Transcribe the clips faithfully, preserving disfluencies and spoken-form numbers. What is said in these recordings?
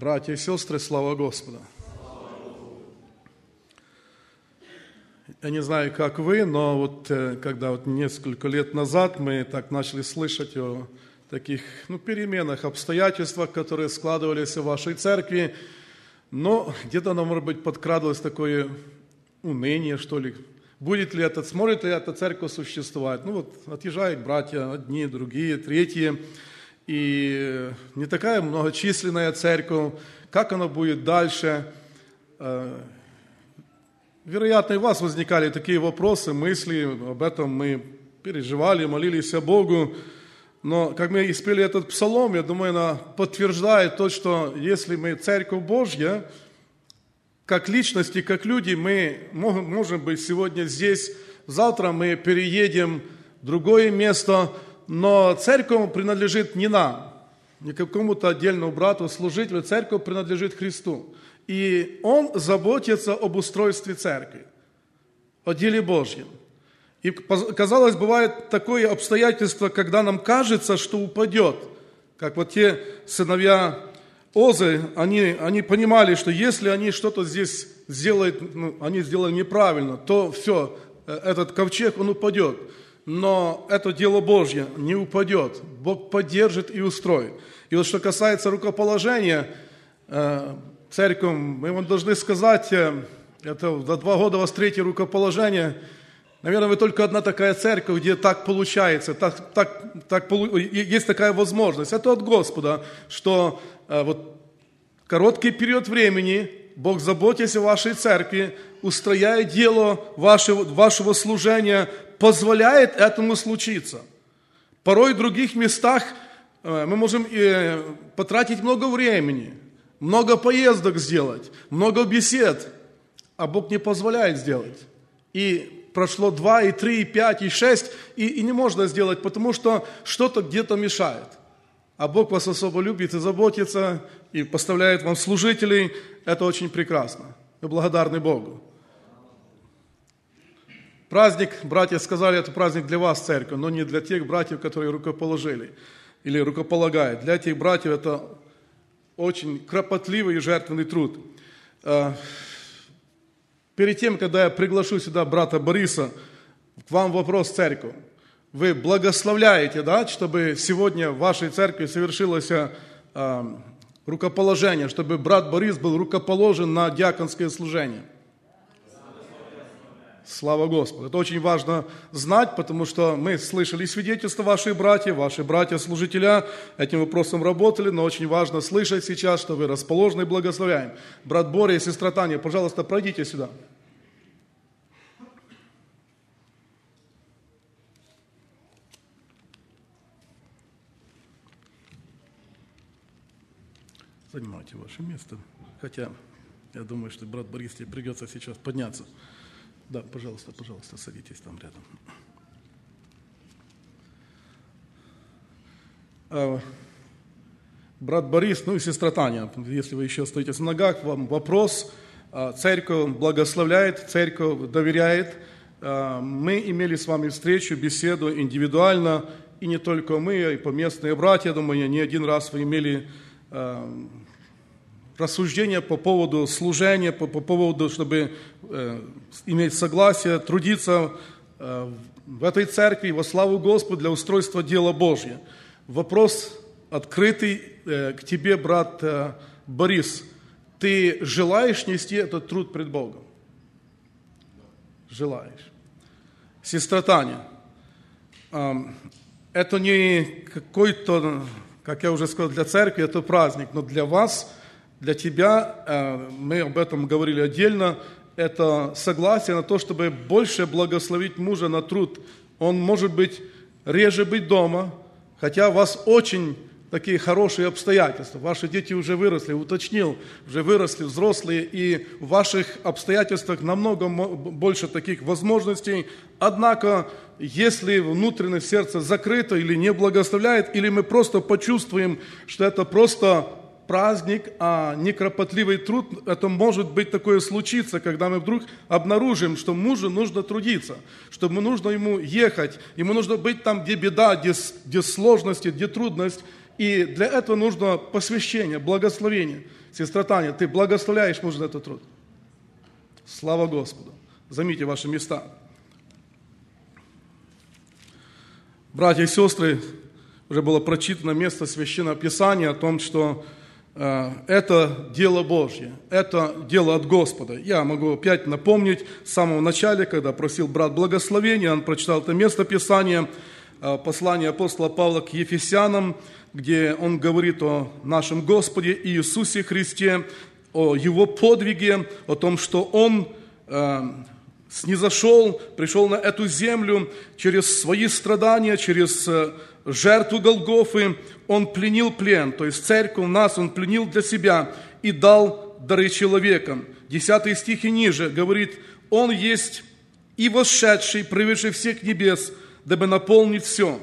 Братья и сестры, слава Господу! Я не знаю, как вы, но вот когда вот несколько лет назад мы так начали слышать о таких ну, переменах, обстоятельствах, которые складывались в вашей церкви, но где-то, оно, может быть, подкрадывалось такое уныние, что ли. Будет ли это, сможет ли эта церковь существовать? Ну вот отъезжают братья, одни, другие, третьи, и не такая многочисленная церковь. Как она будет дальше? Вероятно, и у вас возникали такие вопросы, мысли, об этом мы переживали, молились о Богу. Но как мы испели этот псалом, я думаю, она подтверждает то, что если мы Церковь Божья, как личности, как люди, мы можем быть сегодня здесь, завтра мы переедем в другое место, но Церковь принадлежит не нам, не какому-то отдельному брату, служителю, Церковь принадлежит Христу. И Он заботится об устройстве церкви, о деле Божьем. И, казалось, бывает такое обстоятельство, когда нам кажется, что упадет. Как вот те сыновья Озы, они, они понимали, что если они что-то здесь сделают, ну, они сделали неправильно, то все, этот ковчег, он упадет. Но это дело Божье не упадет. Бог поддержит и устроит. И вот что касается рукоположения, церковь, мы вам должны сказать, это за два года у вас третье рукоположение. Наверное, вы только одна такая церковь, где так получается, так, так, так, есть такая возможность. Это от Господа, что вот короткий период времени Бог, заботясь о вашей церкви, устрояя дело вашего, вашего служения, позволяет этому случиться. Порой в других местах мы можем потратить много времени, много поездок сделать, много бесед, а Бог не позволяет сделать. И прошло два, и три, и пять, и шесть, и, и не можно сделать, потому что что-то где-то мешает. А Бог вас особо любит и заботится, и поставляет вам служителей. Это очень прекрасно. Мы благодарны Богу. Праздник, братья сказали, это праздник для вас, церковь, но не для тех братьев, которые рукоположили или рукополагают. Для этих братьев это очень кропотливый и жертвенный труд. Перед тем, когда я приглашу сюда брата Бориса, к вам вопрос, церковь. Вы благословляете, да, чтобы сегодня в вашей церкви совершилось э, рукоположение, чтобы брат Борис был рукоположен на диаконское служение? Слава Господу. Это очень важно знать, потому что мы слышали свидетельства ваших братьев, ваши братья-служителя этим вопросом работали, но очень важно слышать сейчас, что вы расположены и благословляем. Брат Боря и сестра Таня, пожалуйста, пройдите сюда. Занимайте ваше место. Хотя, я думаю, что брат Борис, тебе придется сейчас подняться. Да, пожалуйста, пожалуйста, садитесь там рядом. А, брат Борис, ну и сестра Таня, если вы еще стоите на ногах, вам вопрос. А, церковь благословляет, церковь доверяет. А, мы имели с вами встречу, беседу индивидуально, и не только мы, а и поместные братья, я думаю, не один раз вы имели а, рассуждения по поводу служения, по, по поводу, чтобы э, иметь согласие, трудиться э, в этой церкви во славу Господу для устройства дела Божьего. Вопрос открытый э, к тебе, брат э, Борис. Ты желаешь нести этот труд пред Богом? Желаешь. Сестра Таня, э, это не какой-то, как я уже сказал, для церкви, это праздник, но для вас, для тебя, мы об этом говорили отдельно, это согласие на то, чтобы больше благословить мужа на труд. Он может быть реже быть дома, хотя у вас очень такие хорошие обстоятельства. Ваши дети уже выросли, уточнил, уже выросли, взрослые, и в ваших обстоятельствах намного больше таких возможностей. Однако, если внутреннее сердце закрыто или не благословляет, или мы просто почувствуем, что это просто праздник, а не кропотливый труд, это может быть такое случиться, когда мы вдруг обнаружим, что мужу нужно трудиться, что нужно ему ехать, ему нужно быть там, где беда, где, где сложности, где трудность, И для этого нужно посвящение, благословение. Сестра Таня, ты благословляешь мужа за этот труд. Слава Господу. Займите ваши места. Братья и сестры, уже было прочитано место Священного Писания о том, что э, это дело Божье, это дело от Господа. Я могу опять напомнить, с самого начала, когда просил брат благословения, он прочитал это место Писания, э, послание апостола Павла к Ефесянам, где он говорит о нашем Господе Иисусе Христе, о Его подвиге, о том, что Он э, снизошел, пришел на эту землю через свои страдания, через э, жертву Голгофы. Он пленил плен, то есть церковь нас Он пленил для себя и дал дары человекам. Десятый стих и ниже говорит: Он есть и восшедший превыше всех небес, дабы наполнить все.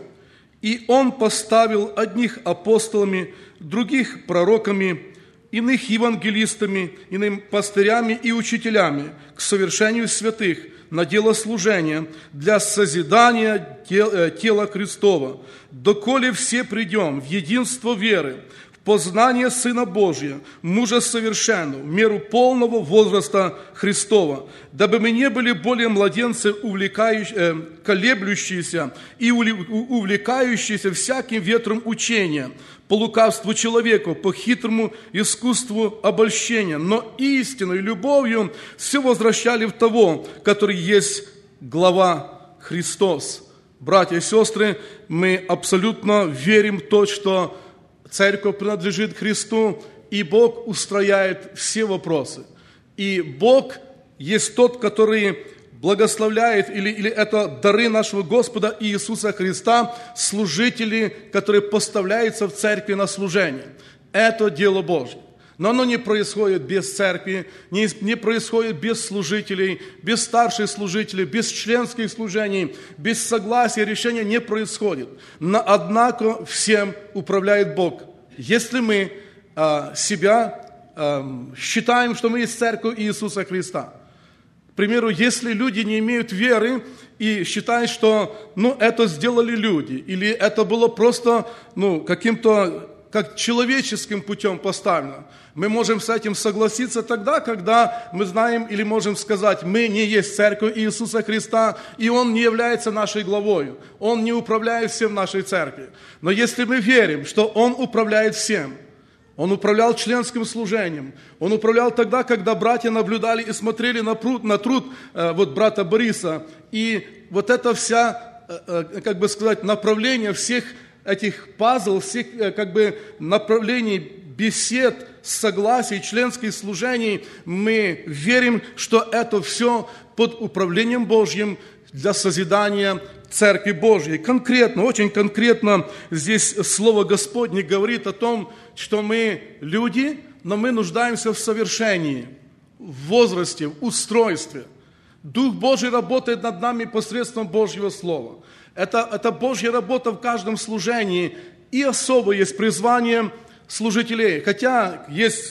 И Он поставил одних апостолами, других пророками, иных евангелистами, иным пастырями и учителями к совершению святых на дело служения для созидания тела Христова, доколе все придем в единство веры, в познание Сына Божия, мужа совершенного, в меру полного возраста Христова, дабы мы не были более младенцы, увлекающие, колеблющиеся и увлекающиеся всяким ветром учения, по лукавству человеку, по хитрому искусству обольщения, но истинной любовью все возвращали в того, который есть глава Христос. Братья и сестры, мы абсолютно верим в то, что церковь принадлежит Христу, и Бог устрояет все вопросы. И Бог есть тот, который благословляет, или, или это дары нашего Господа Иисуса Христа, служители, которые поставляются в церкви на служение. Это дело Божье. Но оно не происходит без церкви, не, не происходит без служителей, без старших служителей, без членских служений, без согласия, решения не происходит. Но, однако всем управляет Бог. Если мы а, себя а, считаем, что мы есть церковь Иисуса Христа, к примеру, если люди не имеют веры и считают, что ну, это сделали люди, или это было просто ну, каким-то как человеческим путем поставлено, мы можем с этим согласиться тогда, когда мы знаем или можем сказать, мы не есть церковь Иисуса Христа, и Он не является нашей главой, Он не управляет всем в нашей церкви. Но если мы верим, что Он управляет всем, Он управлял членским служением. Он управлял тогда, когда братья наблюдали и смотрели на труд, на труд э, вот, брата Бориса. И вот это вся, э, э, как бы сказать, направление всех этих пазл, всех э, как бы направлений бесед, согласий, членских служений, мы верим, что это все под управлением Божьим для созидания Церкви Божьей. Конкретно, очень конкретно здесь Слово Господне говорит о том, что мы люди, но мы нуждаемся в совершении, в возрасте, в устройстве. Дух Божий работает над нами посредством Божьего Слова. Это, это Божья работа в каждом служении, и особо есть призвание служителей. Хотя есть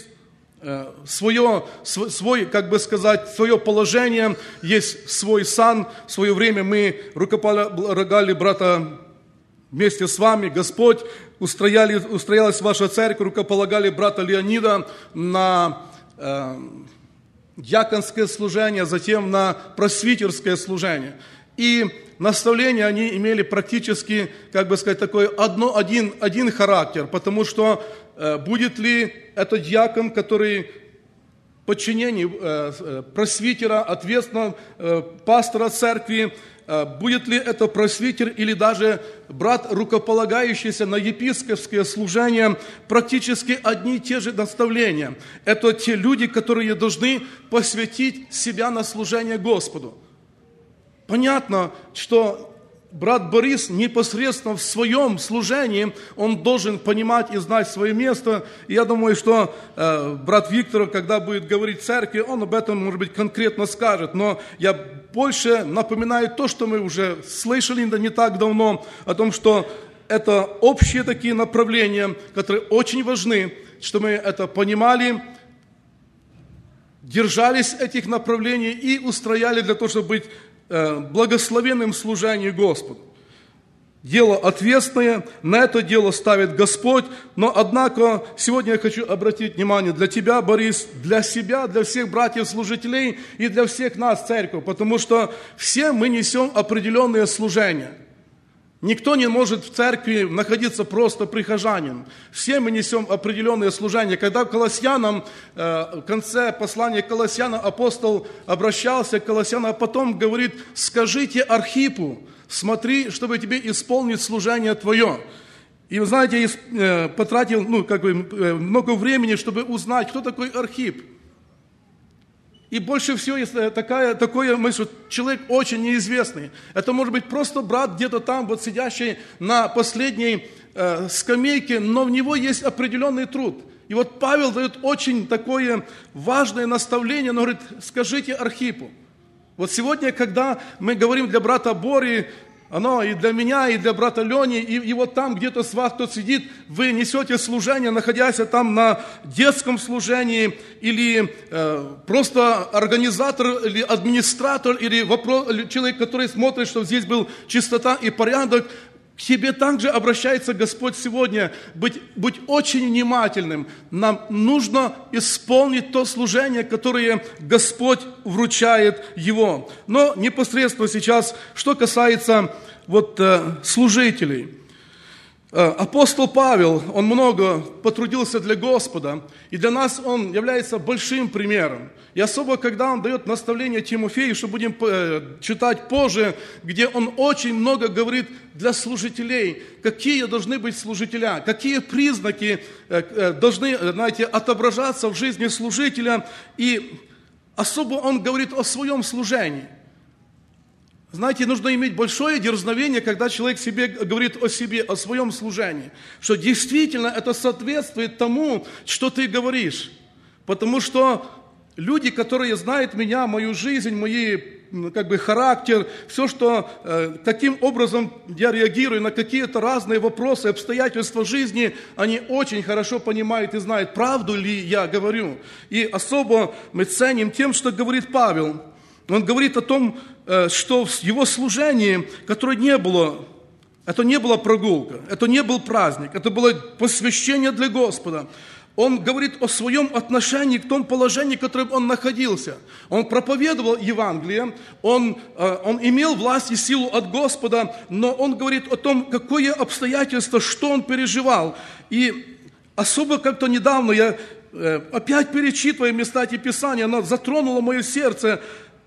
свое, свой, как бы сказать, свое положение, есть свой сан. В свое время мы рукополагали брата вместе с вами, Господь, устрояли, устроялась ваша церковь, рукополагали брата Леонида на э, диаконское служение, затем на просвитерское служение. И наставления они имели практически, как бы сказать, такой одно, один, один характер, потому что э, будет ли это диакон, который в подчинении э, просвитера, ответственного э, пастора церкви, э, будет ли это просвитер или даже брат, рукополагающийся на епископское служение, практически одни и те же наставления. Это те люди, которые должны посвятить себя на служение Господу. Понятно, что брат Борис непосредственно в своем служении, он должен понимать и знать свое место. И я думаю, что э, брат Виктор, когда будет говорить в церкви, он об этом, может быть, конкретно скажет. Но я больше напоминаю то, что мы уже слышали не так давно, о том, что это общие такие направления, которые очень важны, что мы это понимали, держались этих направлений и устрояли для того, чтобы быть благословенным служению Господу. дело ответственное, на это дело ставит Господь. Но, однако, сегодня я хочу обратить внимание для тебя, Борис, для себя, для всех братьев-служителей и для всех нас, церковь, потому что все мы несем определенные служения. Никто не может в церкви находиться просто прихожанин. Все мы несем определенные служения. Когда к Колоссянам, в конце послания к Колоссянам апостол обращался к Колоссянам, а потом говорит: скажите Архипу, смотри, чтобы тебе исполнить служение твое. И вы знаете, я потратил ну, как бы, много времени, чтобы узнать, кто такой Архип. И больше всего есть такая, такое мысль, что человек очень неизвестный. Это может быть просто брат где-то там, вот сидящий на последней э, скамейке, но в него есть определенный труд. И вот Павел дает очень такое важное наставление, он говорит: скажите Архипу. Вот сегодня, когда мы говорим для брата Бори, оно и для меня, и для брата Лени, и, и вот там где-то с вас кто сидит, вы несете служение, находясь там на детском служении, или э, просто организатор, или администратор, или вопрос, или человек, который смотрит, чтобы здесь был чистота и порядок. К тебе также обращается Господь сегодня. Быть, быть очень внимательным. Нам нужно исполнить то служение, которое Господь вручает его. Но непосредственно сейчас, что касается вот, э, служителей. Э, апостол Павел, он много потрудился для Господа, и для нас он является большим примером. И особо, когда он дает наставление Тимофею, что будем читать позже, где он очень много говорит для служителей, какие должны быть служителя, какие признаки должны, знаете, отображаться в жизни служителя. И особо он говорит о своем служении. Знаете, нужно иметь большое дерзновение, когда человек себе говорит о себе, о своем служении, что действительно это соответствует тому, что ты говоришь. Потому что люди, которые знают меня, мою жизнь, мой как бы, характер, все, что, э, каким образом я реагирую на какие-то разные вопросы, обстоятельства жизни, они очень хорошо понимают и знают, правду ли я говорю. И особо мы ценим тем, что говорит Павел. Он говорит о том, э, что в его служении, которое не было, это не была прогулка, это не был праздник, это было посвящение для Господа. Он говорит о своем отношении к тому положении, в котором он находился. Он проповедовал Евангелие, он, он имел власть и силу от Господа, но он говорит о том, какое обстоятельство, что он переживал. И особо как-то недавно я, опять перечитывая места эти Писания, оно затронуло мое сердце.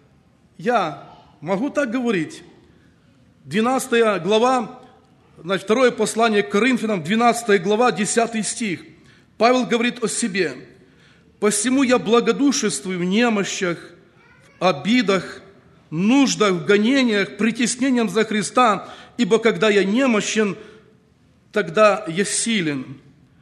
Я могу так говорить. двенадцатая глава, значит, второе послание к Коринфянам, двенадцатая глава, десятый стих. Павел говорит о себе: «Посему я благодушествую в немощах, в обидах, нуждах, в гонениях, притеснением за Христа, ибо когда я немощен, тогда я силен».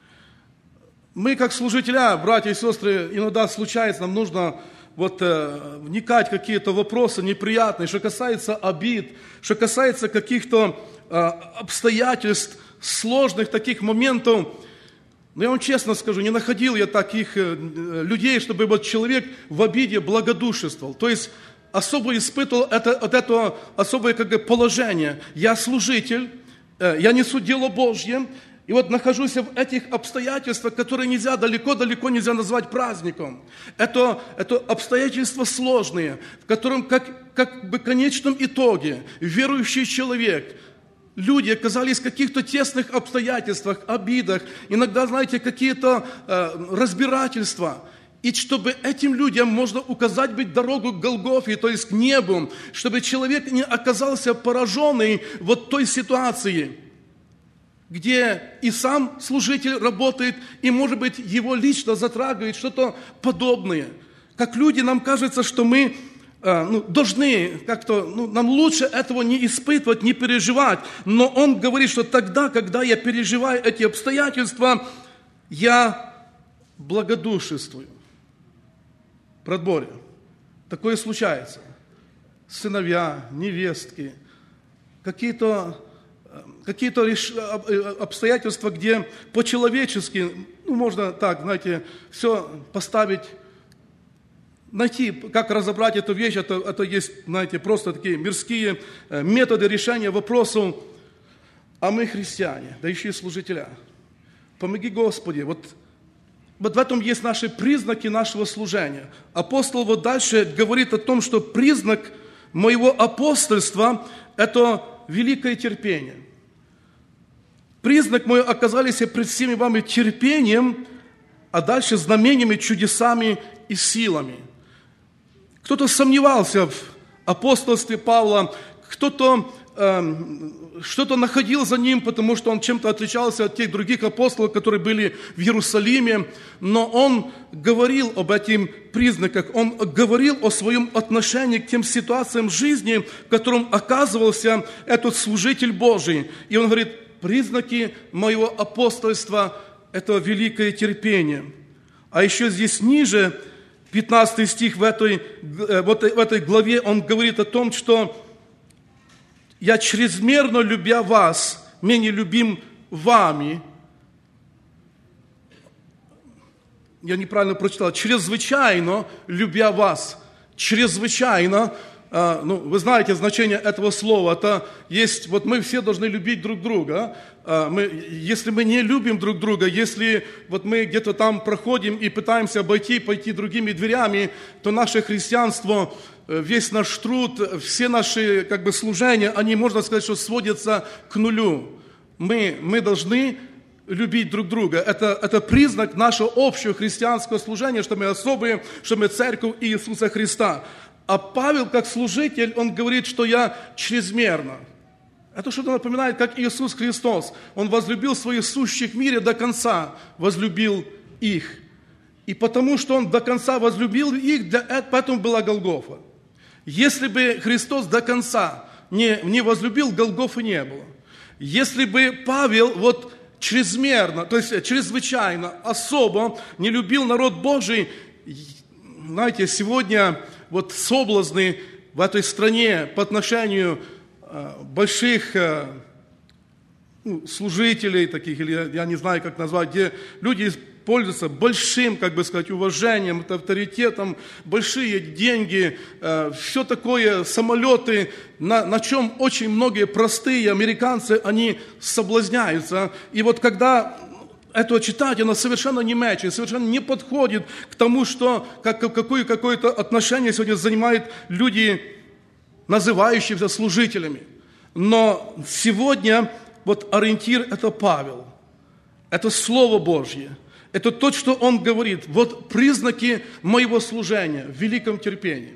Мы, как служителя, братья и сестры, иногда случается, нам нужно вот, э, вникать в какие-то вопросы неприятные, что касается обид, что касается каких-то э, обстоятельств, сложных таких моментов. Но я вам честно скажу, не находил я таких людей, чтобы вот человек в обиде благодушествовал. То есть особо испытывал это, вот это особое как бы, положение. Я служитель, я несу дело Божье, и вот нахожусь в этих обстоятельствах, которые нельзя, далеко-далеко нельзя назвать праздником. Это, это обстоятельства сложные, в котором как, как бы конечном итоге верующий человек, люди оказались в каких-то тесных обстоятельствах, обидах, иногда, знаете, какие-то э, разбирательства. И чтобы этим людям можно указать быть дорогу к Голгофе, то есть к небу, чтобы человек не оказался пораженный вот той ситуации, где и сам служитель работает, и, может быть, его лично затрагивает что-то подобное. Как люди, нам кажется, что мы ну, должны как-то, ну, нам лучше этого не испытывать, не переживать. Но он говорит, что тогда, когда я переживаю эти обстоятельства, я благодушествую. Братборя, такое случается. Сыновья, невестки, какие-то, какие-то обстоятельства, где по-человечески, ну, можно так, знаете, все поставить, найти, как разобрать эту вещь, это, это есть, знаете, просто такие мирские методы решения вопросов. а мы христиане, да еще и служителя. Помоги, Господи, вот, вот в этом есть наши признаки нашего служения. Апостол вот дальше говорит о том, что признак моего апостольства – это великое терпение. Признак мой оказались пред всеми вами терпением, а дальше знамениями, чудесами и силами. Кто-то сомневался в апостольстве Павла, кто-то э, что-то находил за ним, потому что он чем-то отличался от тех других апостолов, которые были в Иерусалиме, но он говорил об этих признаках, он говорил о своем отношении к тем ситуациям жизни, в котором оказывался этот служитель Божий. И он говорит, признаки моего апостольства – это великое терпение. А еще здесь ниже, пятнадцатый стих в этой, вот в этой главе, он говорит о том, что «Я чрезмерно, любя вас, менее любим вами». Я неправильно прочитал. «Чрезвычайно, любя вас». Чрезвычайно. Ну, вы знаете значение этого слова. Это есть, вот мы все должны любить друг друга. Мы, если мы не любим друг друга, если вот мы где-то там проходим и пытаемся обойти, пойти другими дверями, то наше христианство, весь наш труд, все наши как бы служения, они, можно сказать, что сводятся к нулю. Мы, мы должны любить друг друга. Это, это признак нашего общего христианского служения, что мы особые, что мы церковь Иисуса Христа. А Павел, как служитель, он говорит, что я чрезмерно. Это что-то напоминает, как Иисус Христос. Он возлюбил своих сущих в мире до конца, возлюбил их. И потому что Он до конца возлюбил их, для, поэтому была Голгофа. Если бы Христос до конца не, не возлюбил, Голгофы не было. Если бы Павел вот чрезмерно, то есть чрезвычайно, особо не любил народ Божий, знаете, сегодня вот соблазны в этой стране по отношению э, больших э, ну, служителей таких, или я не знаю, как назвать, где люди пользуются большим, как бы сказать, уважением, авторитетом, большие деньги, э, все такое, самолеты, на, на чем очень многие простые американцы, они соблазняются. И вот когда этого читать, оно совершенно не мэчит, совершенно не подходит к тому, что как, какое, какое-то отношение сегодня занимают люди, называющиеся служителями. Но сегодня вот ориентир – это Павел, это Слово Божье, это то, что он говорит. Вот признаки моего служения в великом терпении.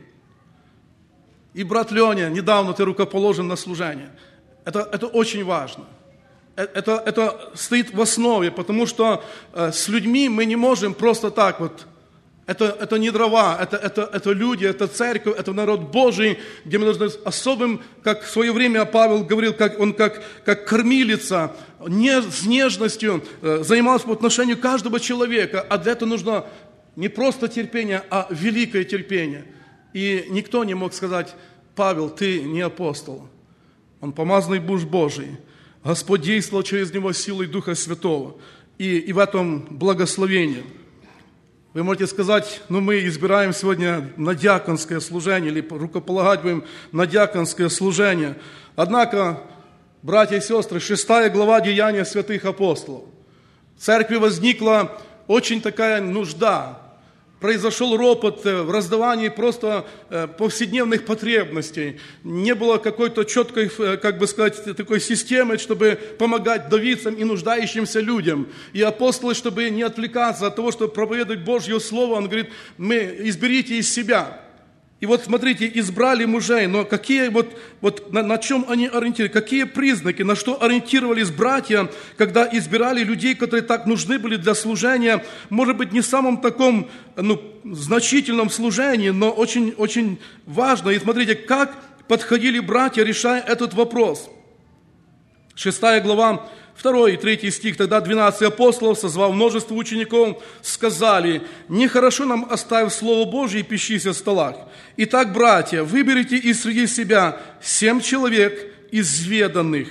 И, брат Леня, недавно ты рукоположен на служение. Это, это очень важно. Это, это стоит в основе, потому что э, с людьми мы не можем просто так вот. Это, это не дрова, это, это, это люди, это церковь, это народ Божий, где мы должны особым, как в свое время Павел говорил, как он как, как кормилица, не, с нежностью э, занимался по отношению каждого человека, а для этого нужно не просто терпение, а великое терпение. И никто не мог сказать, Павел, ты не апостол, он помазанный муж Божий. Господь действовал через него силой Духа Святого. И, и в этом благословении. Вы можете сказать, ну мы избираем сегодня на диаконское служение, или рукополагать будем на диаконское служение. Однако, братья и сестры, шестая глава Деяния святых апостолов. В церкви возникла очень такая нужда. Произошел ропот в раздавании просто повседневных потребностей. Не было какой-то четкой, как бы сказать, такой системы, чтобы помогать вдовицам и нуждающимся людям. И апостолы, чтобы не отвлекаться от того, чтобы проповедовать Божье Слово, он говорит, мы изберите из себя. И вот смотрите, избрали мужей, но какие вот, вот на, на чем они ориентировались, какие признаки, на что ориентировались братья, когда избирали людей, которые так нужны были для служения, может быть, не в самом таком ну, значительном служении, но очень, очень важно. И смотрите, как подходили братья, решая этот вопрос. Шестая глава, второй и третий стих. Тогда двенадцать апостолов, созвав множество учеников, сказали, нехорошо нам, оставив Слово Божие, и пищись в столах. Итак, братья, выберите из среди себя семь человек изведанных,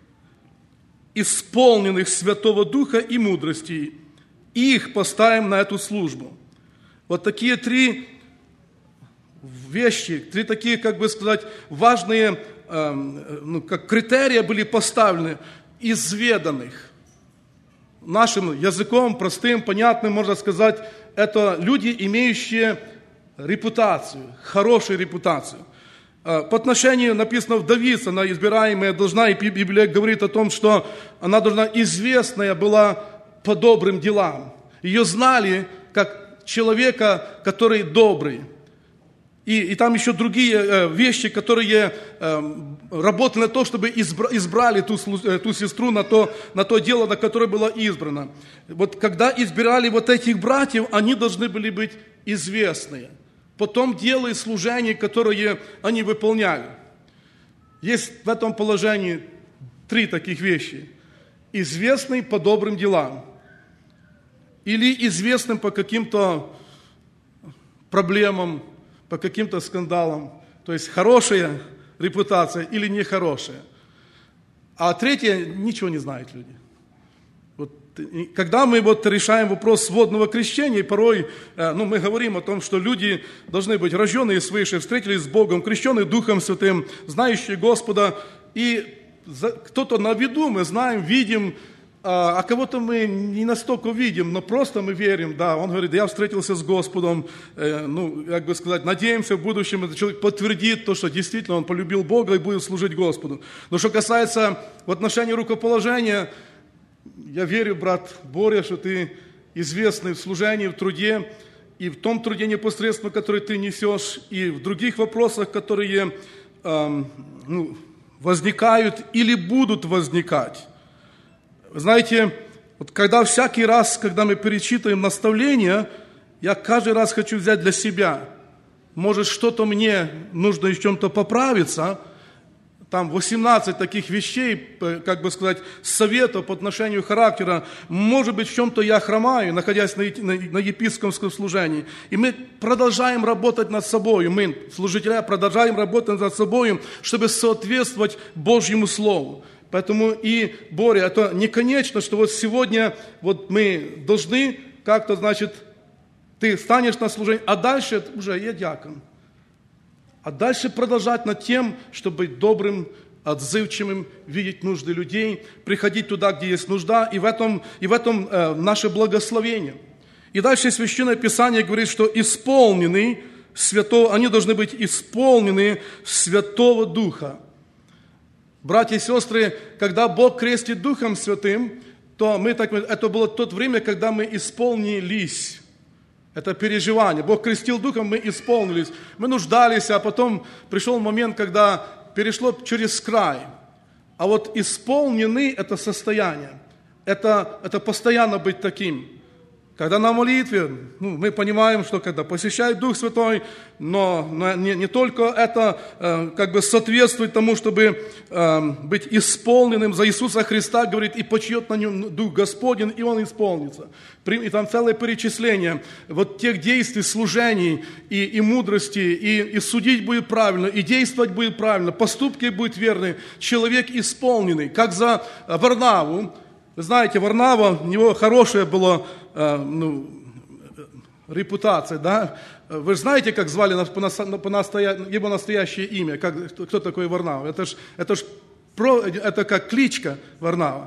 исполненных Святого Духа и мудрости, и их поставим на эту службу. Вот такие три вещи, три такие, как бы сказать, важные, э, ну, как критерии были поставлены. изведанных. Нашим языком, простым, понятным, можно сказать, это люди, имеющие репутацию, хорошую репутацию. По отношению, написано, вдовица, она избираемая должна, и Библия говорит о том, что она должна известная была по добрым делам. Ее знали как человека, который добрый. И, и там еще другие э, вещи, которые э, работали на то, чтобы избра, избрали ту, ту сестру на то, на то дело, на которое была избрана. Вот когда избирали вот этих братьев, они должны были быть известные. Потом дело и служение, которые они выполняли. Есть в этом положении три таких вещи. Известный по добрым делам. Или известным по каким-то проблемам, по каким-то скандалам. То есть хорошая репутация или нехорошая. А третье, ничего не знают люди. Вот, когда мы вот решаем вопрос водного крещения, порой ну, мы говорим о том, что люди должны быть рожденные свыше, встретились с Богом, крещенные Духом Святым, знающие Господа. И кто-то на виду мы знаем, видим, а кого-то мы не настолько видим, но просто мы верим, да, он говорит, я встретился с Господом, э, ну, как бы сказать, надеемся, в будущем этот человек подтвердит то, что действительно он полюбил Бога и будет служить Господу. Но что касается в отношении рукоположения, я верю, брат Боря, что ты известный в служении, в труде, и в том труде непосредственно, который ты несешь, и в других вопросах, которые э, ну, возникают или будут возникать. Знаете, вот когда всякий раз, когда мы перечитываем наставления, я каждый раз хочу взять для себя. Может, что-то мне нужно в чем-то поправиться. Там восемнадцать таких вещей, как бы сказать, советов по отношению характера. Может быть, в чем-то я хромаю, находясь на, на, на епископском служении. И мы продолжаем работать над собой. Мы, служители, продолжаем работать над собой, чтобы соответствовать Божьему Слову. Поэтому и, Боря, это не конечно, что вот сегодня вот мы должны как-то, значит, ты станешь на служение, а дальше уже я диакон. А дальше продолжать над тем, чтобы быть добрым, отзывчивым, видеть нужды людей, приходить туда, где есть нужда, и в этом, и в этом э, наше благословение. И дальше Священное Писание говорит, что исполнены святого, они должны быть исполнены Святого Духа. Братья и сестры, когда Бог крестит Духом Святым, то мы так, это было тот время, когда мы исполнились. Это переживание. Бог крестил Духом, мы исполнились. Мы нуждались, а потом пришел момент, когда перешло через край. А вот исполнены – это состояние. Это, это постоянно быть таким. Когда на молитве, ну, мы понимаем, что когда посещает Дух Святой, но, но не, не только это э, как бы соответствует тому, чтобы э, быть исполненным за Иисуса Христа, говорит, и почиет на нем Дух Господень, и он исполнится. И там целое перечисление вот тех действий, служений и, и мудрости, и, и судить будет правильно, и действовать будет правильно, поступки будут верны, человек исполненный, как за Варнаву. Вы знаете, Варнава, у него хорошая была э, ну, репутация, да? Вы же знаете, как звали по настоя... по настоя... его настоящее имя, как... кто такой Варнава? Это ж, это ж про... это как кличка Варнава.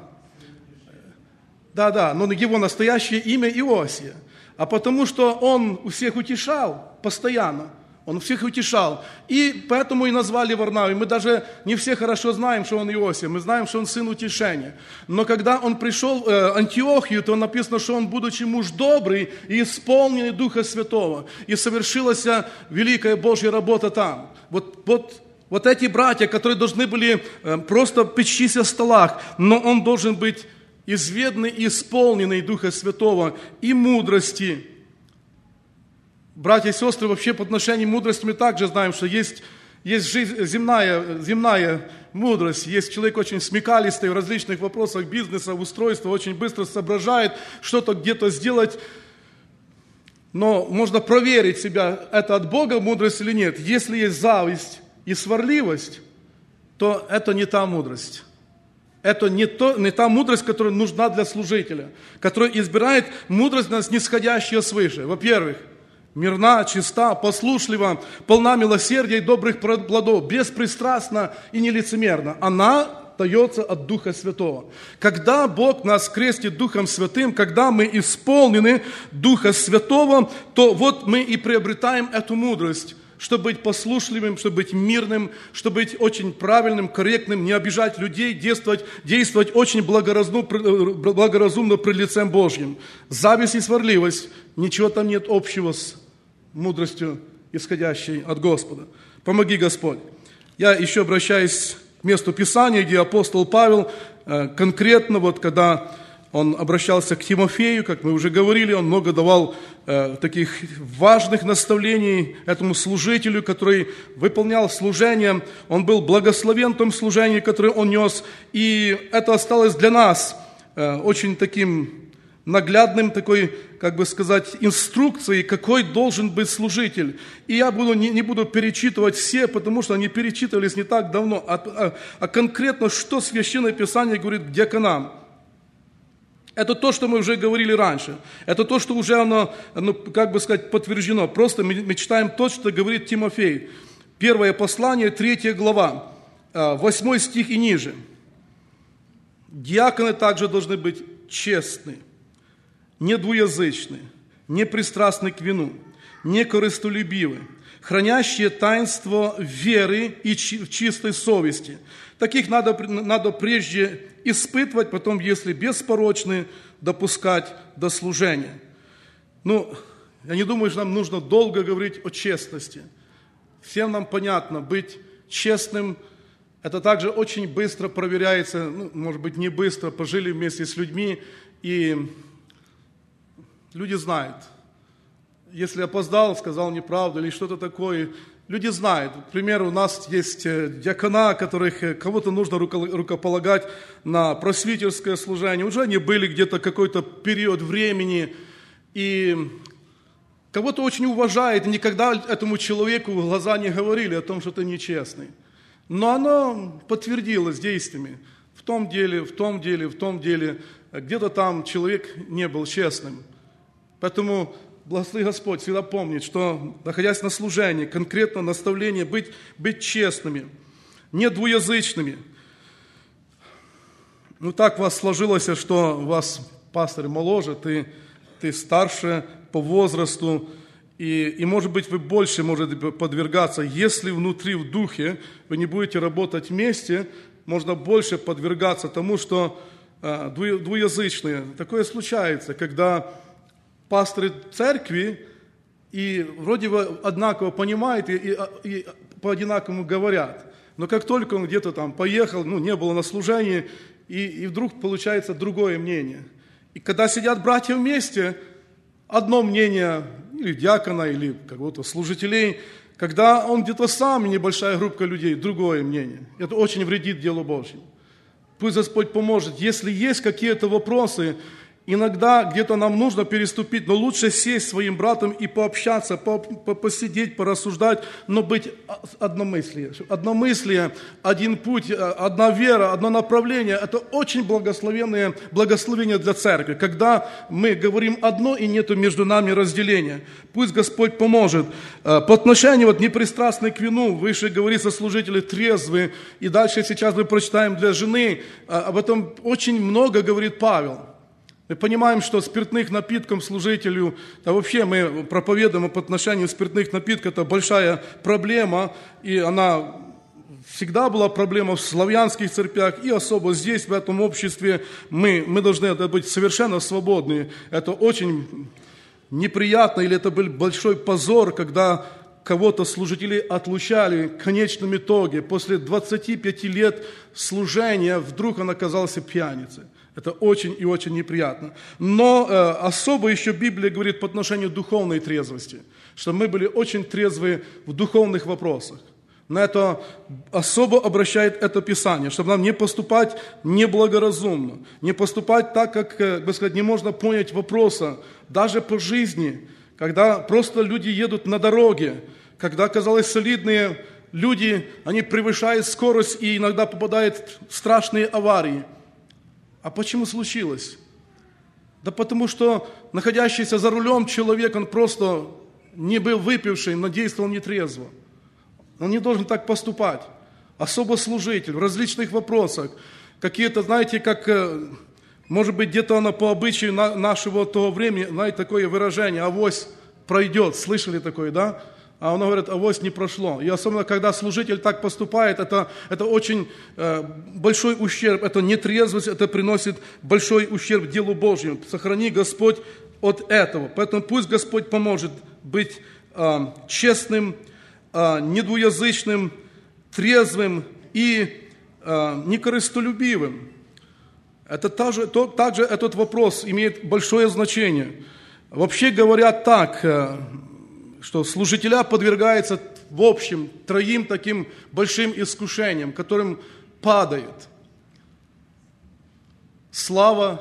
Да-да, но его настоящее имя Иосия. А потому что он всех утешал постоянно. Он всех утешал. И поэтому и назвали Варнавой. Мы даже не все хорошо знаем, что он Иосия. Мы знаем, что он сын утешения. Но когда он пришел в Антиохию, то написано, что он, будучи муж добрый и исполненный Духа Святого. И совершилась великая Божья работа там. Вот, вот, вот эти братья, которые должны были просто печься в столах, но он должен быть изведный и исполненный Духа Святого и мудрости. Братья и сестры, вообще по отношению к мудрости мы также знаем, что есть, есть жизнь, земная, земная мудрость. Есть человек очень смекалистый в различных вопросах бизнеса, устройства, очень быстро соображает, что-то где-то сделать. Но можно проверить себя, это от Бога мудрость или нет. Если есть зависть и сварливость, то это не та мудрость. Это не, то, не та мудрость, которая нужна для служителя, которая избирает мудрость, нисходящую свыше. Во-первых, мирна, чиста, послушлива, полна милосердия и добрых плодов, беспристрастна и нелицемерна. Она дается от Духа Святого. Когда Бог нас крестит Духом Святым, когда мы исполнены Духа Святого, то вот мы и приобретаем эту мудрость, чтобы быть послушливым, чтобы быть мирным, чтобы быть очень правильным, корректным, не обижать людей, действовать, действовать очень благоразумно, благоразумно пред лицем Божьим. Зависть и сварливость, ничего там нет общего с мудростью, исходящей от Господа. Помоги, Господь. Я еще обращаюсь к месту Писания, где апостол Павел конкретно, вот когда он обращался к Тимофею, как мы уже говорили, он много давал э, таких важных наставлений этому служителю, который выполнял служение. Он был благословен в том служении, которое он нес. И это осталось для нас э, очень таким наглядным, такой, как бы сказать, инструкцией, какой должен быть служитель. И я буду, не, не буду перечитывать все, потому что они перечитывались не так давно, а, а, а конкретно, что Священное Писание говорит к диаконам. Это то, что мы уже говорили раньше. Это то, что уже оно, ну, как бы сказать, подтверждено. Просто мы, мы читаем то, что говорит Тимофей. Первое послание, третья глава, восьмой стих и ниже. Диаконы также должны быть честны, не двуязычны, не пристрастны к вину, не корыстолюбивы, хранящие таинство веры и чистой совести. Таких надо, надо прежде испытывать, потом, если беспорочны, допускать до служения. Ну, я не думаю, что нам нужно долго говорить о честности. Всем нам понятно, быть честным, это также очень быстро проверяется, ну, может быть, не быстро, пожили вместе с людьми, и люди знают. Если опоздал, сказал неправду или что-то такое, люди знают. К примеру, у нас есть диакона, которых кого-то нужно рукополагать на просвитерское служение. Уже они были где-то какой-то период времени, и кого-то очень уважает, и никогда этому человеку в глаза не говорили о том, что ты нечестный. Но оно подтвердилось действиями. В том деле, в том деле, в том деле. Где-то там человек не был честным. Поэтому благослови Господь всегда помнить, что, находясь на служении, конкретно наставление быть, быть честными, не двуязычными. Ну, так у вас сложилось, что у вас пастырь моложе, ты, ты старше по возрасту, и, и, может быть, вы больше можете подвергаться, если внутри, в духе, вы не будете работать вместе, можно больше подвергаться тому, что э, двуязычные. Такое случается, когда пасторы церкви и вроде бы одинаково понимают и, и, и по-одинаковому говорят. Но как только он где-то там поехал, ну, не было на служении, и, и вдруг получается другое мнение. И когда сидят братья вместе, одно мнение или диакона, или какого-то служителей, когда он где-то сам, небольшая группа людей, другое мнение. Это очень вредит делу Божьему. Пусть Господь поможет. Если есть какие-то вопросы, иногда где-то нам нужно переступить, но лучше сесть с своим братом и пообщаться, посидеть, порассуждать, но быть одномыслие. Одномыслие, один путь, одна вера, одно направление – это очень благословенное благословение для церкви, когда мы говорим одно и нету между нами разделения. Пусть Господь поможет. По отношению вот непристрастный к вину, выше говорится, служители трезвые, и дальше сейчас мы прочитаем для жены, об этом очень много говорит Павел. Мы понимаем, что спиртных напитков служителю, да вообще мы проповедуем по отношению спиртных напитков, это большая проблема, и она всегда была проблема в славянских церквях, и особо здесь, в этом обществе, мы, мы должны быть совершенно свободны. Это очень неприятно, или это был большой позор, когда кого-то служителей отлучали в конечном итоге. После двадцати пяти лет служения вдруг он оказался пьяницей. Это очень и очень неприятно. Но э, особо еще Библия говорит по отношению к духовной трезвости, что мы были очень трезвы в духовных вопросах. На это особо обращает это Писание, чтобы нам не поступать неблагоразумно, не поступать так, как, как бы сказать, не можно понять вопроса, даже по жизни, когда просто люди едут на дороге, когда, казалось, солидные люди, они превышают скорость и иногда попадают в страшные аварии. А почему случилось? Да потому что находящийся за рулем человек, он просто не был выпивший, но действовал нетрезво. Он не должен так поступать. особо служитель в различных вопросах. Какие-то, знаете, как, может быть, где-то оно по обычаю нашего того времени, знаете, такое выражение: авось пройдет. Слышали такое, да? А оно говорит: авось не прошло. И особенно, когда служитель так поступает, это, это очень э, большой ущерб, это нетрезвость, это приносит большой ущерб делу Божьему. Сохрани, Господь, от этого. Поэтому пусть Господь поможет быть э, честным, э, недвуязычным, трезвым и э, некорыстолюбивым. Это также, то, также этот вопрос имеет большое значение. Вообще говорят так, э, что служителя подвергаются в общем троим таким большим искушениям, которым падает слава,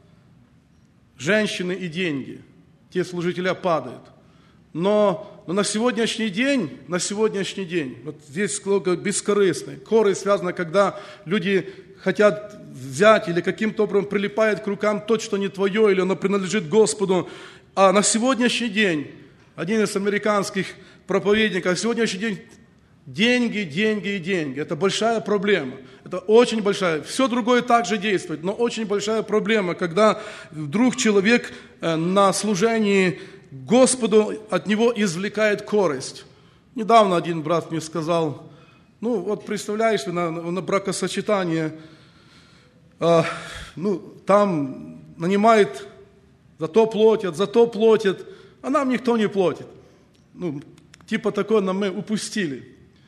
женщины и деньги. Те служителя падают. Но, но на сегодняшний день, на сегодняшний день, вот здесь сколько бескорыстной. Корысть связана, когда люди хотят взять или каким-то образом прилипает к рукам то, что не твое, или оно принадлежит Господу. А на сегодняшний день один из американских проповедников, сегодняшний день деньги, деньги и деньги. Это большая проблема. Это очень большая. Все другое также действует, но очень большая проблема, когда вдруг человек на служении Господу от него извлекает корость. Недавно один брат мне сказал: ну вот представляешь, на, на бракосочетание, э, ну там нанимает, за то платят, за то платят, а нам никто не платит. Ну, типа такое нам мы упустили.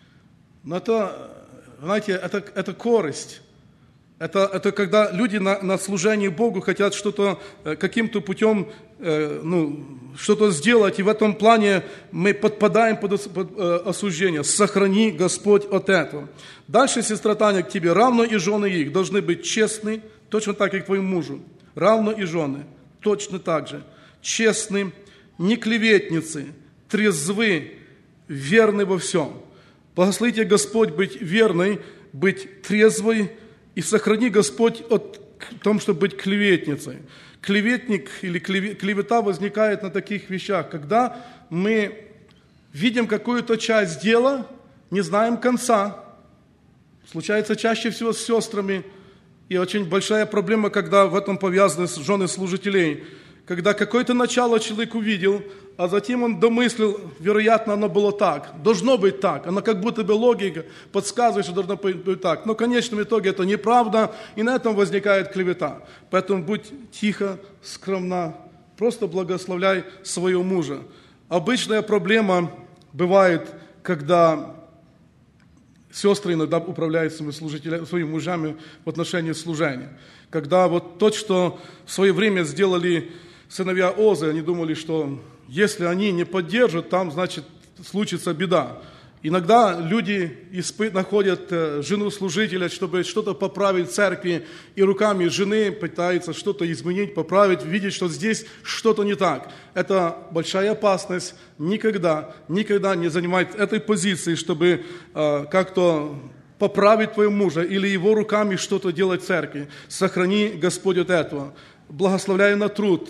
Но это, знаете, это, это корость. Это, это когда люди на, на служении Богу хотят что-то, каким-то путем, э, ну, что-то сделать, и в этом плане мы подпадаем под, под э, осуждение. Сохрани, Господь, от этого. Дальше, сестра Таня, к тебе. Равно и жены их должны быть честны, точно так, как твоему мужу. Равно и жены, точно так же. Честны, не клеветницы, трезвы, верны во всем. Благословите, Господь, быть верной, быть трезвой, и сохрани, Господь, от того, чтобы быть клеветницей. Клеветник или клевета возникает на таких вещах, когда мы видим какую-то часть дела, не знаем конца. Случается чаще всего с сестрами, и очень большая проблема, когда в этом повязаны жены служителей. Когда какое-то начало человек увидел, а затем он домыслил, вероятно, оно было так. Должно быть так. Оно как будто бы логика подсказывает, что должно быть так. Но в конечном итоге это неправда, и на этом возникает клевета. Поэтому будь тихо, скромна, просто благословляй своего мужа. Обычная проблема бывает, когда сестры иногда управляют своими служителями, своими мужьями в отношении служения. Когда вот то, что в свое время сделали сыновья Озы, они думали, что если они не поддержат, там, значит, случится беда. Иногда люди испы- находят жену служителя, чтобы что-то поправить в церкви, и руками жены пытаются что-то изменить, поправить, видеть, что здесь что-то не так. Это большая опасность. Никогда, никогда не занимать этой позиции, чтобы э, как-то поправить твоего мужа или его руками что-то делать в церкви. Сохрани, Господь, от этого. Благословляй на труд,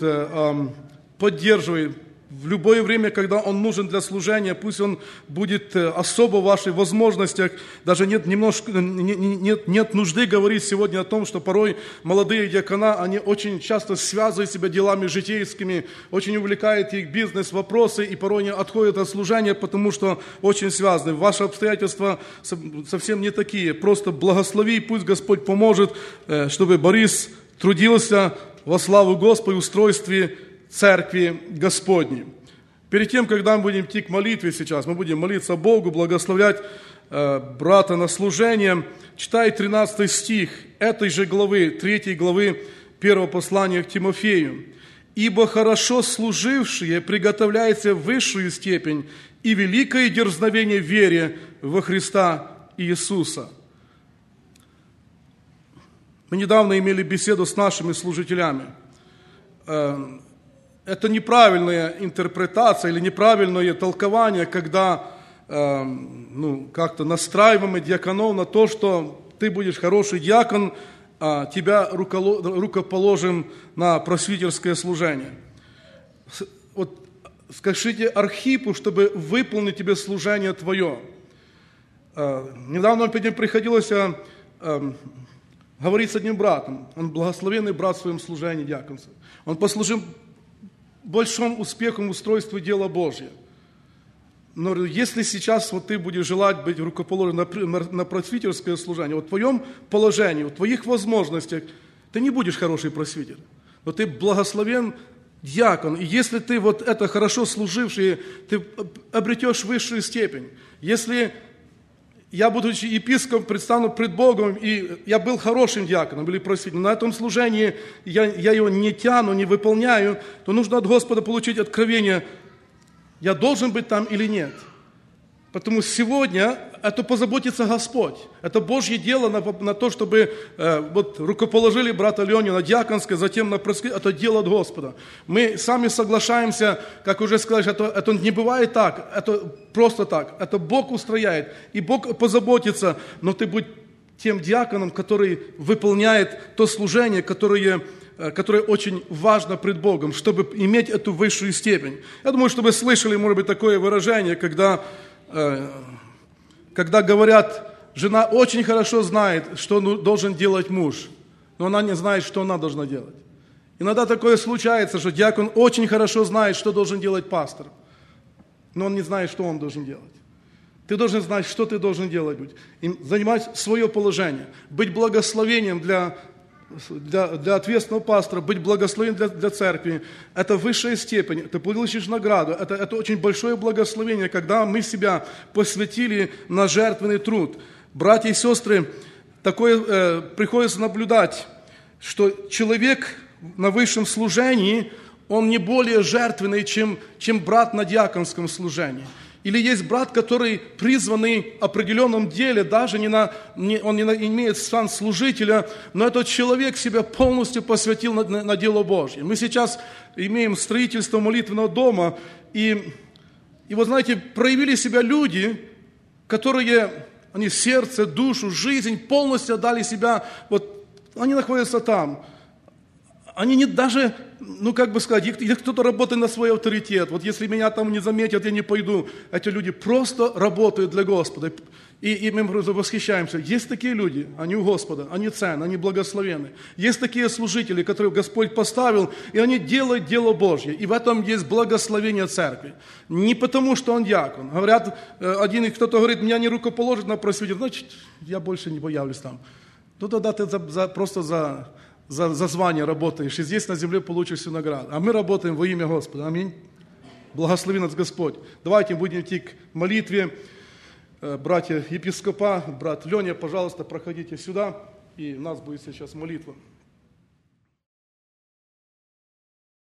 поддерживай в любое время, когда он нужен для служения, пусть он будет особо в ваших возможностях. Даже нет, немножко, нет, нет нужды говорить сегодня о том, что порой молодые диакона, они очень часто связывают себя делами житейскими, очень увлекают их бизнес, вопросы, и порой они отходят от служения, потому что очень связаны. Ваши обстоятельства совсем не такие. Просто благослови, пусть Господь поможет, чтобы Борис трудился во славу Господа в устройстве Церкви Господней. Перед тем, когда мы будем идти к молитве сейчас, мы будем молиться Богу, благословлять э, брата на служение. Читай тринадцатый стих этой же главы, третьей главы первого послания к Тимофею. «Ибо хорошо служившие приготовляются в высшую степень и великое дерзновение в вере во Христа Иисуса». Мы недавно имели беседу с нашими служителями. Это неправильная интерпретация или неправильное толкование, когда ну, как-то настраиваем диаконов на то, что ты будешь хороший диакон, а тебя рукоположим на просвитерское служение. Вот скажите Архипу, чтобы выполнить тебе служение твое. Недавно мне приходилось говорить с одним братом. Он благословенный брат в своем служении диаконства. Он послужил большим успехом в устройстве дела Божьего. Но если сейчас вот ты будешь желать быть рукоположен на, на, на просвитерское служение, вот в твоем положении, в твоих возможностях, ты не будешь хороший просвитер. Но ты благословен диакон. И если ты вот это хорошо служивший, ты обретешь высшую степень. Если я, будучи епископом, предстану пред Богом, и я был хорошим диаконом или просвитером, на этом служении я, я его не тяну, не выполняю, то нужно от Господа получить откровение, я должен быть там или нет. Потому сегодня это позаботится Господь. Это Божье дело на, на то, чтобы э, вот, рукоположили брата Леню на диаконское, затем на просвитерское. Это дело от Господа. Мы сами соглашаемся, как уже сказали, это, это не бывает так, это просто так. Это Бог устрояет, и Бог позаботится, но ты будь тем диаконом, который выполняет то служение, которое, которое очень важно пред Богом, чтобы иметь эту высшую степень. Я думаю, что вы слышали, может быть, такое выражение, когда... Когда говорят, жена очень хорошо знает, что должен делать муж, но она не знает, что она должна делать. Иногда такое случается, что диакон очень хорошо знает, что должен делать пастор, но он не знает, что он должен делать. Ты должен знать, что ты должен делать, и занимать свое положение, быть благословением для Для, для ответственного пастора, быть благословен для, для церкви, это высшая степень, ты получишь награду, это, это очень большое благословение, когда мы себя посвятили на жертвенный труд. Братья и сестры, такое э, приходится наблюдать, что человек на высшем служении, он не более жертвенный, чем, чем брат на диаконском служении. Или есть брат, который призванный в определенном деле, даже не на, не, он не на, имеет сан служителя, но этот человек себя полностью посвятил на, на, на дело Божье. Мы сейчас имеем строительство молитвенного дома, и, и вот знаете, проявили себя люди, которые, они сердце, душу, жизнь полностью отдали себя, вот они находятся там. Они не даже, ну как бы сказать, их, их кто-то работает на свой авторитет. Вот если меня там не заметят, я не пойду. Эти люди просто работают для Господа. И, и мы восхищаемся. Есть такие люди, они у Господа, они ценны, они благословенны. Есть такие служители, которых Господь поставил, и они делают дело Божье. И в этом есть благословение церкви. Не потому, что он диакон. Говорят, один и кто-то говорит, меня не рукоположит на просвитер, значит, я больше не появлюсь там. Ну тогда ты за, за, просто за... За, за звание работаешь, и здесь на земле получишь всю награду. А мы работаем во имя Господа. Аминь. Благослови нас Господь. Давайте будем идти к молитве. Братья епископа, брат Леня, пожалуйста, проходите сюда, и у нас будет сейчас молитва.